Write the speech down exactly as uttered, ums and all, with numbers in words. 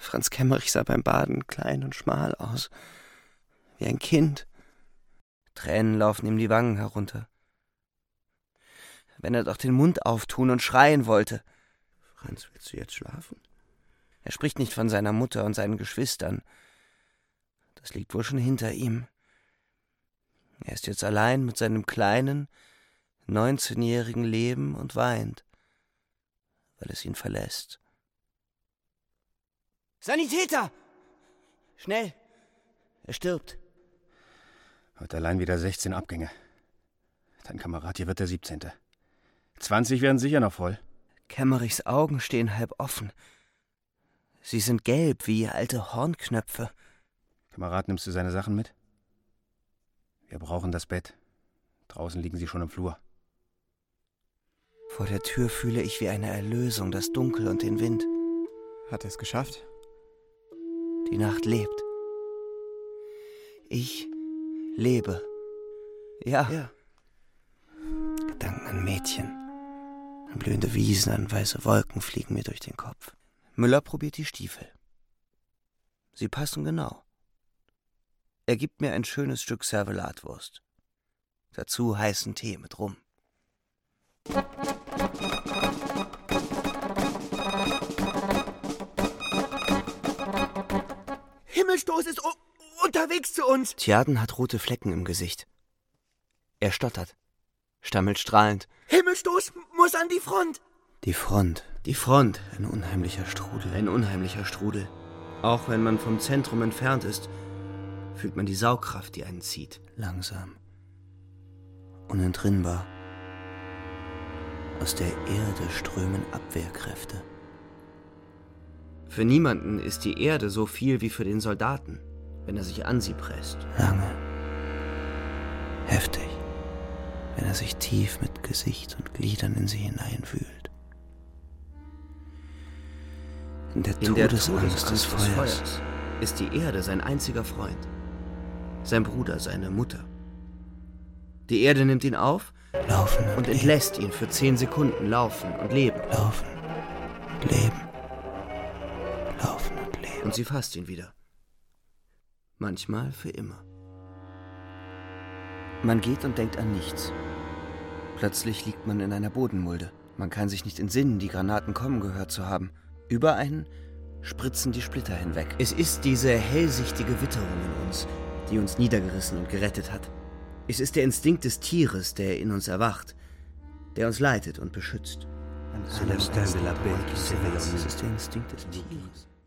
Franz Kemmerich sah beim Baden klein und schmal aus, wie ein Kind. Tränen laufen ihm die Wangen herunter. Wenn er doch den Mund auftun und schreien wollte. Franz, willst du jetzt schlafen? Er spricht nicht von seiner Mutter und seinen Geschwistern. Das liegt wohl schon hinter ihm. Er ist jetzt allein mit seinem kleinen, neunzehnjährigen Leben und weint, weil es ihn verlässt. Sanitäter! Schnell! Er stirbt. Heute allein wieder sechzehn Abgänge. Dein Kamerad hier wird der siebzehnte. zwanzig werden sicher noch voll. Kemmerichs Augen stehen halb offen. Sie sind gelb wie alte Hornknöpfe. Kamerad, nimmst du seine Sachen mit? Wir brauchen das Bett. Draußen liegen sie schon im Flur. Vor der Tür fühle ich wie eine Erlösung das Dunkel und den Wind. Hat er es geschafft? Die Nacht lebt. Ich lebe. Ja. ja. Gedanken an Mädchen, an blühende Wiesen, an weiße Wolken fliegen mir durch den Kopf. Müller probiert die Stiefel. Sie passen genau. Er gibt mir ein schönes Stück Servelatwurst. Dazu heißen Tee mit Rum. Himmelstoß ist unterwegs zu uns. Tjaden hat rote Flecken im Gesicht. Er stottert, stammelt strahlend. Himmelstoß muss an die Front. Die Front, die Front. Ein unheimlicher Strudel, ein unheimlicher Strudel. Auch wenn man vom Zentrum entfernt ist, fühlt man die Saugkraft, die einen zieht. Langsam, unentrinnbar. Aus der Erde strömen Abwehrkräfte. Für niemanden ist die Erde so viel wie für den Soldaten, wenn er sich an sie presst. Lange, heftig, wenn er sich tief mit Gesicht und Gliedern in sie hineinwühlt. In der In der Todesangst des Feuers, Feuers ist die Erde sein einziger Freund. Sein Bruder, seine Mutter. Die Erde nimmt ihn auf Laufen und, und leben. entlässt ihn für zehn Sekunden laufen und leben. Laufen, leben, laufen und leben. Und sie fasst ihn wieder. Manchmal für immer. Man geht und denkt an nichts. Plötzlich liegt man in einer Bodenmulde. Man kann sich nicht entsinnen, die Granaten kommen gehört zu haben. Über einen spritzen die Splitter hinweg. Es ist diese hellsichtige Witterung in uns, die uns niedergerissen und gerettet hat. Es ist der Instinkt des Tieres, der in uns erwacht, der uns leitet und beschützt. An allem Ernst, es ist der Instinkt des Tieres.